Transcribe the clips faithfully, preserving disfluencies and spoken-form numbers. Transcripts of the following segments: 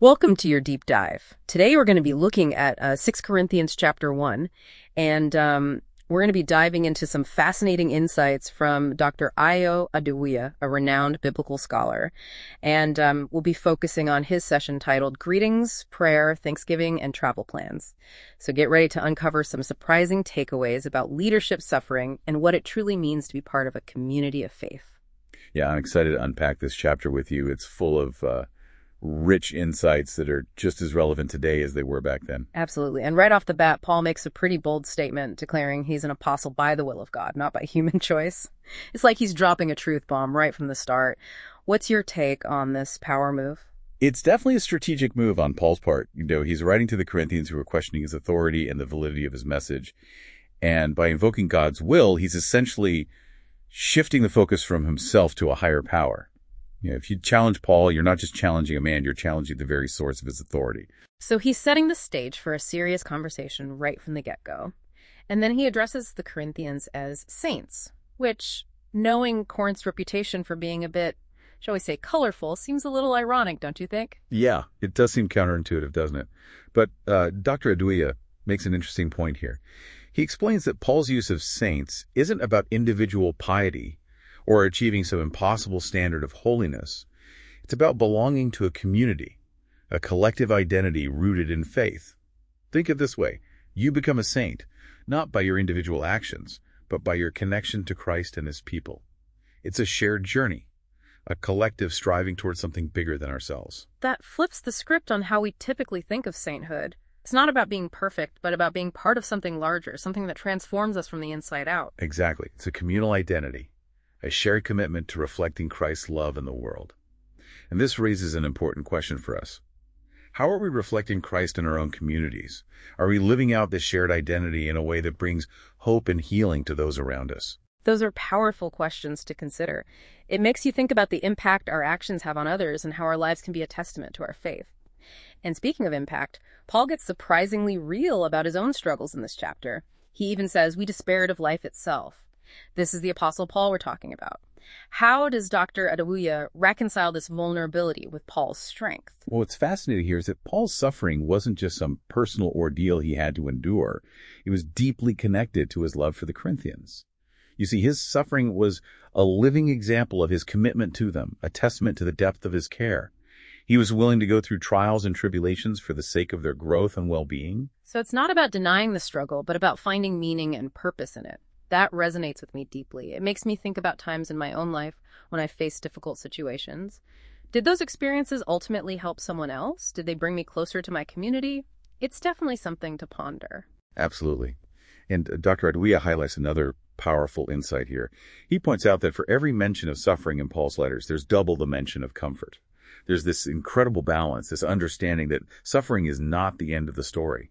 Welcome to your deep dive. Today we're going to be looking at uh, Second Corinthians chapter one, and um, we're going to be diving into some fascinating insights from Doctor Ayo Adewiya, a renowned biblical scholar. And um, we'll be focusing on his session titled Greetings, Prayer, Thanksgiving, and Travel Plans. So get ready to uncover some surprising takeaways about leadership suffering and what it truly means to be part of a community of faith. Yeah, I'm excited to unpack this chapter with you. It's full of uh, rich insights that are just as relevant today as they were back then. Absolutely. And right off the bat, Paul makes a pretty bold statement declaring he's an apostle by the will of God, not by human choice. It's like he's dropping a truth bomb right from the start. What's your take on this power move? It's definitely a strategic move on Paul's part. You know, he's writing to the Corinthians who are questioning his authority and the validity of his message. And by invoking God's will, he's essentially shifting the focus from himself to a higher power. You know, if you challenge Paul, you're not just challenging a man, you're challenging the very source of his authority. So he's setting the stage for a serious conversation right from the get-go. And then he addresses the Corinthians as saints, which, knowing Corinth's reputation for being a bit, shall we say, colorful, seems a little ironic, don't you think? Yeah, it does seem counterintuitive, doesn't it? But uh, Doctor Adewiya makes an interesting point here. He explains that Paul's use of saints isn't about individual piety or achieving some impossible standard of holiness. It's about belonging to a community, a collective identity rooted in faith. Think of it this way. You become a saint, not by your individual actions, but by your connection to Christ and his people. It's a shared journey, a collective striving towards something bigger than ourselves. That flips the script on how we typically think of sainthood. It's not about being perfect, but about being part of something larger, something that transforms us from the inside out. Exactly. It's a communal identity, a shared commitment to reflecting Christ's love in the world. And this raises an important question for us. How are we reflecting Christ in our own communities? Are we living out this shared identity in a way that brings hope and healing to those around us? Those are powerful questions to consider. It makes you think about the impact our actions have on others and how our lives can be a testament to our faith. And speaking of impact, Paul gets surprisingly real about his own struggles in this chapter. He even says, we despaired of life itself. This is the Apostle Paul we're talking about. How does Doctor Adewiya reconcile this vulnerability with Paul's strength? Well, what's fascinating here is that Paul's suffering wasn't just some personal ordeal he had to endure. It was deeply connected to his love for the Corinthians. You see, his suffering was a living example of his commitment to them, a testament to the depth of his care. He was willing to go through trials and tribulations for the sake of their growth and well-being. So it's not about denying the struggle, but about finding meaning and purpose in it. That resonates with me deeply. It makes me think about times in my own life when I faced difficult situations. Did those experiences ultimately help someone else? Did they bring me closer to my community? It's definitely something to ponder. Absolutely. And uh, Doctor Adewiya highlights another powerful insight here. He points out that for every mention of suffering in Paul's letters, there's double the mention of comfort. There's this incredible balance, this understanding that suffering is not the end of the story.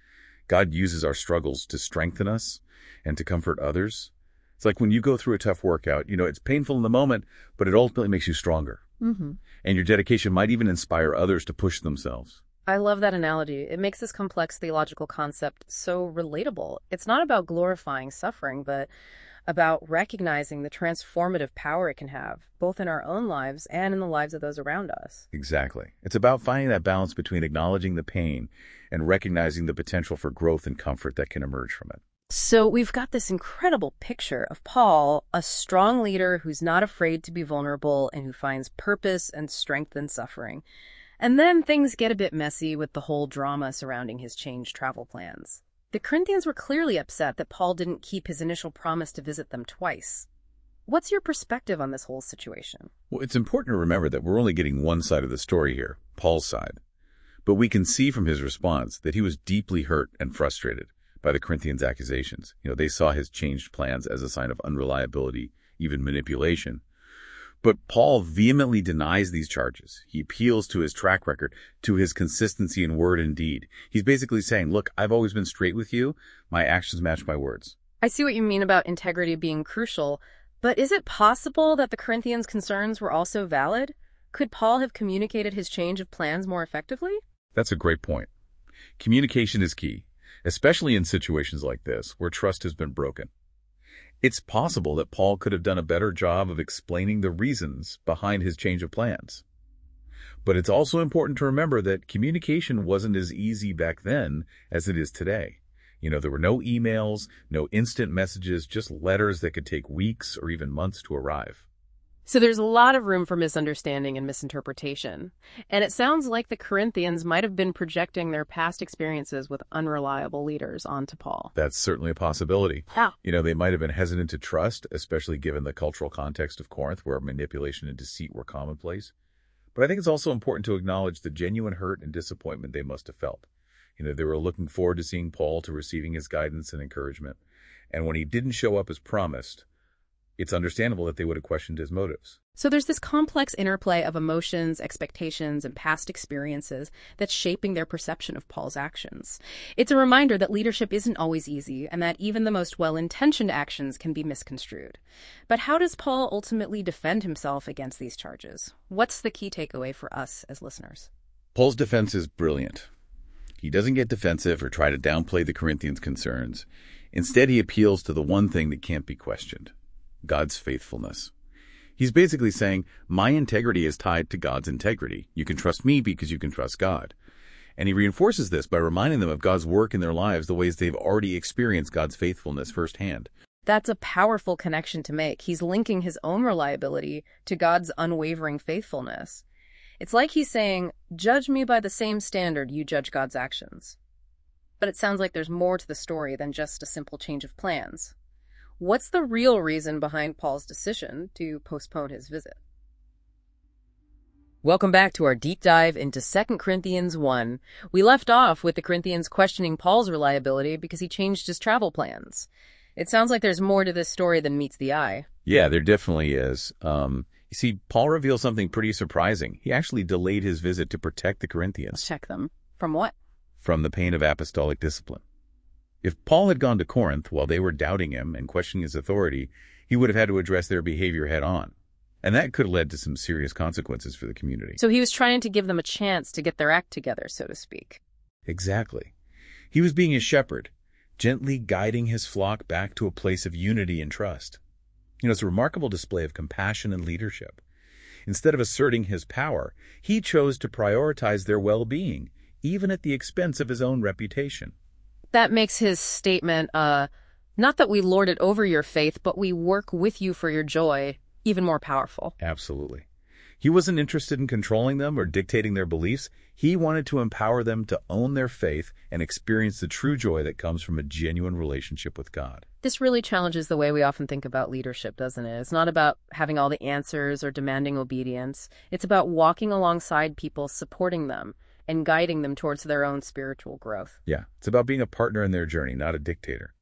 God uses our struggles to strengthen us and to comfort others. It's like when you go through a tough workout, you know, it's painful in the moment, but it ultimately makes you stronger. Mm-hmm. And your dedication might even inspire others to push themselves. I love that analogy. It makes this complex theological concept so relatable. It's not about glorifying suffering, but about recognizing the transformative power it can have, both in our own lives and in the lives of those around us. Exactly. It's about finding that balance between acknowledging the pain and recognizing the potential for growth and comfort that can emerge from it. So we've got this incredible picture of Paul, a strong leader who's not afraid to be vulnerable and who finds purpose and strength in suffering. And then things get a bit messy with the whole drama surrounding his changed travel plans. The Corinthians were clearly upset that Paul didn't keep his initial promise to visit them twice. What's your perspective on this whole situation? Well, it's important to remember that we're only getting one side of the story here, Paul's side. But we can see from his response that he was deeply hurt and frustrated by the Corinthians' accusations. You know, they saw his changed plans as a sign of unreliability, even manipulation. But Paul vehemently denies these charges. He appeals to his track record, to his consistency in word and deed. He's basically saying, look, I've always been straight with you. My actions match my words. I see what you mean about integrity being crucial, but is it possible that the Corinthians' concerns were also valid? Could Paul have communicated his change of plans more effectively? That's a great point. Communication is key, especially in situations like this where trust has been broken. It's possible that Paul could have done a better job of explaining the reasons behind his change of plans. But it's also important to remember that communication wasn't as easy back then as it is today. You know, there were no emails, no instant messages, just letters that could take weeks or even months to arrive. So there's a lot of room for misunderstanding and misinterpretation. And it sounds like the Corinthians might have been projecting their past experiences with unreliable leaders onto Paul. That's certainly a possibility. Yeah. You know, they might have been hesitant to trust, especially given the cultural context of Corinth, where manipulation and deceit were commonplace. But I think it's also important to acknowledge the genuine hurt and disappointment they must have felt. You know, they were looking forward to seeing Paul, to receiving his guidance and encouragement. And when he didn't show up as promised, it's understandable that they would have questioned his motives. So there's this complex interplay of emotions, expectations, and past experiences that's shaping their perception of Paul's actions. It's a reminder that leadership isn't always easy and that even the most well-intentioned actions can be misconstrued. But how does Paul ultimately defend himself against these charges? What's the key takeaway for us as listeners? Paul's defense is brilliant. He doesn't get defensive or try to downplay the Corinthians' concerns. Instead, he appeals to the one thing that can't be questioned: God's faithfulness. He's basically saying, my integrity is tied to God's integrity. You can trust me because you can trust God. And he reinforces this by reminding them of God's work in their lives, the ways they've already experienced God's faithfulness firsthand. That's a powerful connection to make. He's linking his own reliability to God's unwavering faithfulness. It's like he's saying, judge me by the same standard you judge God's actions. But it sounds like there's more to the story than just a simple change of plans. What's the real reason behind Paul's decision to postpone his visit? Welcome back to our deep dive into Second Corinthians one. We left off with the Corinthians questioning Paul's reliability because he changed his travel plans. It sounds like there's more to this story than meets the eye. Yeah, there definitely is. Um, you see, Paul reveals something pretty surprising. He actually delayed his visit to protect the Corinthians. Let's check them. From what? From the pain of apostolic discipline. If Paul had gone to Corinth while they were doubting him and questioning his authority, he would have had to address their behavior head on. And that could have led to some serious consequences for the community. So he was trying to give them a chance to get their act together, so to speak. Exactly. He was being a shepherd, gently guiding his flock back to a place of unity and trust. You know, it's a remarkable display of compassion and leadership. Instead of asserting his power, he chose to prioritize their well-being, even at the expense of his own reputation. That makes his statement, uh, not that we lord it over your faith, but we work with you for your joy, even more powerful. Absolutely. He wasn't interested in controlling them or dictating their beliefs. He wanted to empower them to own their faith and experience the true joy that comes from a genuine relationship with God. This really challenges the way we often think about leadership, doesn't it? It's not about having all the answers or demanding obedience. It's about walking alongside people, supporting them, and guiding them towards their own spiritual growth. Yeah, it's about being a partner in their journey, not a dictator.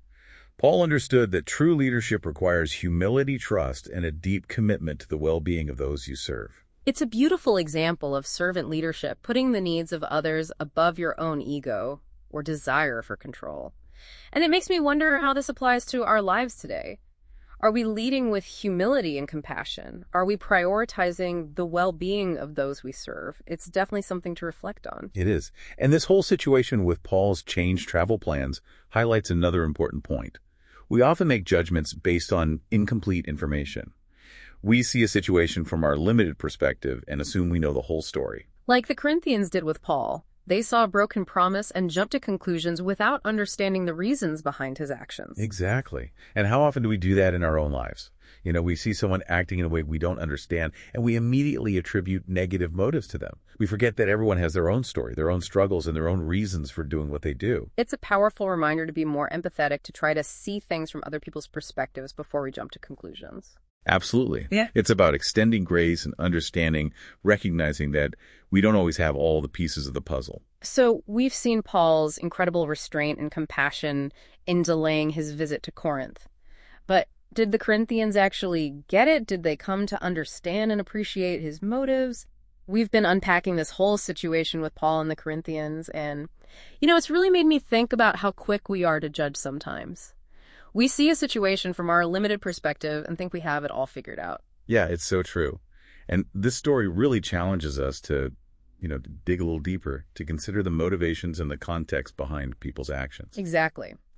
Paul understood that true leadership requires humility, trust, and a deep commitment to the well-being of those you serve. It's a beautiful example of servant leadership, putting the needs of others above your own ego or desire for control. And it makes me wonder how this applies to our lives today. Are we leading with humility and compassion? Are we prioritizing the well-being of those we serve? It's definitely something to reflect on. It is. And this whole situation with Paul's changed travel plans highlights another important point. We often make judgments based on incomplete information. We see a situation from our limited perspective and assume we know the whole story. Like the Corinthians did with Paul. They saw a broken promise and jumped to conclusions without understanding the reasons behind his actions. Exactly. And how often do we do that in our own lives? You know, we see someone acting in a way we don't understand, and we immediately attribute negative motives to them. We forget that everyone has their own story, their own struggles, and their own reasons for doing what they do. It's a powerful reminder to be more empathetic, to try to see things from other people's perspectives before we jump to conclusions. Absolutely. Yeah. It's about extending grace and understanding, recognizing that we don't always have all the pieces of the puzzle. So we've seen Paul's incredible restraint and compassion in delaying his visit to Corinth. But did the Corinthians actually get it? Did they come to understand and appreciate his motives? We've been unpacking this whole situation with Paul and the Corinthians, and, you know, it's really made me think about how quick we are to judge sometimes. We see a situation from our limited perspective and think we have it all figured out. Yeah, it's so true. And this story really challenges us to, you know, to dig a little deeper, to consider the motivations and the context behind people's actions. Exactly.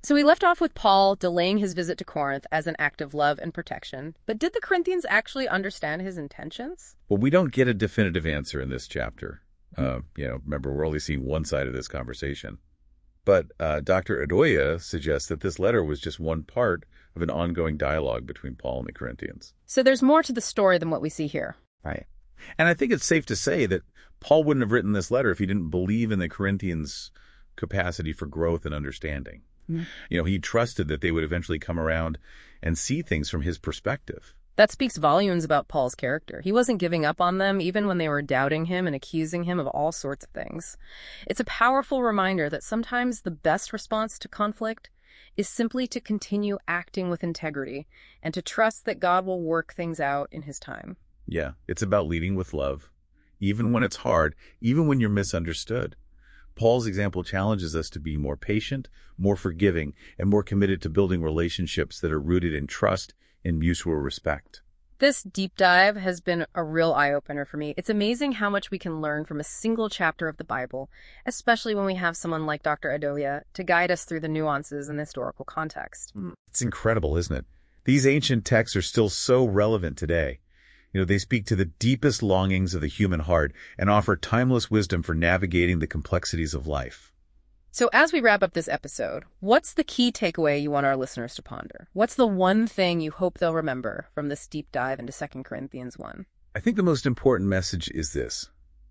So we left off with Paul delaying his visit to Corinth as an act of love and protection. But did the Corinthians actually understand his intentions? Well, we don't get a definitive answer in this chapter. Uh, you know, remember, we're only seeing one side of this conversation. But uh, Doctor Adoya suggests that this letter was just one part of an ongoing dialogue between Paul and the Corinthians. So there's more to the story than what we see here. Right. And I think it's safe to say that Paul wouldn't have written this letter if he didn't believe in the Corinthians' capacity for growth and understanding. Mm. You know, he trusted that they would eventually come around and see things from his perspective. That speaks volumes about Paul's character. He wasn't giving up on them even when they were doubting him and accusing him of all sorts of things. It's a powerful reminder that sometimes the best response to conflict is simply to continue acting with integrity and to trust that God will work things out in his time. Yeah, it's about leading with love, even when it's hard, even when you're misunderstood. Paul's example challenges us to be more patient, more forgiving, and more committed to building relationships that are rooted in trust and mutual respect. This deep dive has been a real eye-opener for me. It's amazing how much we can learn from a single chapter of the Bible, especially when we have someone like Doctor Adoya to guide us through the nuances and the historical context. It's incredible, isn't it? These ancient texts are still so relevant today. You know, they speak to the deepest longings of the human heart and offer timeless wisdom for navigating the complexities of life. So as we wrap up this episode, what's the key takeaway you want our listeners to ponder? What's the one thing you hope they'll remember from this deep dive into Second Corinthians one? I think the most important message is this.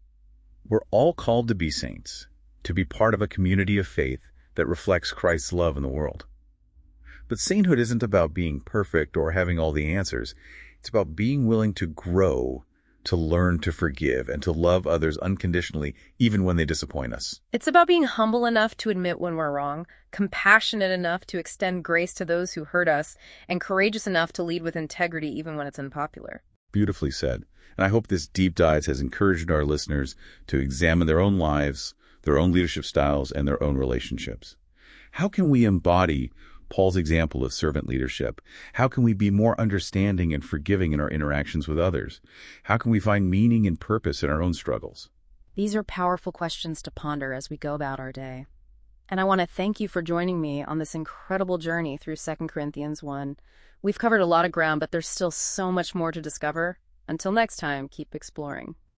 We're all called to be saints, to be part of a community of faith that reflects Christ's love in the world. But sainthood isn't about being perfect or having all the answers. It's about being willing to grow, to learn to forgive, and to love others unconditionally, even when they disappoint us. It's about being humble enough to admit when we're wrong, compassionate enough to extend grace to those who hurt us, and courageous enough to lead with integrity even when it's unpopular. Beautifully said. And I hope this deep dive has encouraged our listeners to examine their own lives, their own leadership styles, and their own relationships. How can we embody Paul's example of servant leadership? How can we be more understanding and forgiving in our interactions with others? How can we find meaning and purpose in our own struggles? These are powerful questions to ponder as we go about our day. And I want to thank you for joining me on this incredible journey through Second Corinthians one. We've covered a lot of ground, but there's still so much more to discover. Until next time, keep exploring.